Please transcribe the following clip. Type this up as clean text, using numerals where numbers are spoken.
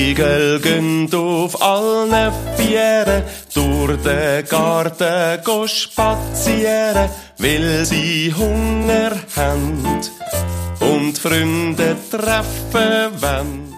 Igel gehen auf allen Vieren durch den Garten go spazieren, weil sie Hunger haben und Freunde treffen wollen.